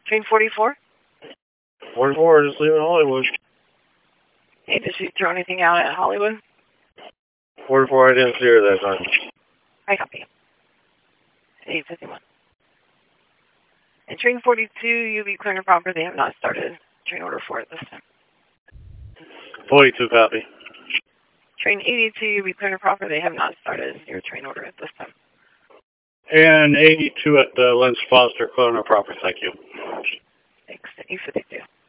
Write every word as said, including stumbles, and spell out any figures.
Train forty-four? forty-four, just leaving Hollywood. Hey, did she throw anything out at Hollywood? forty-four, I didn't see her that time. I copy. eight fifty-one. And train forty-two, you'll be clearing proper. They have not started train order four at this time. forty-two, copy. Train eighty-two, you'll be clearing proper. They have not started your train order at this time. And eighty-two at the Lens Foster, clearing proper, thank you. Thanks. eight fifty-two.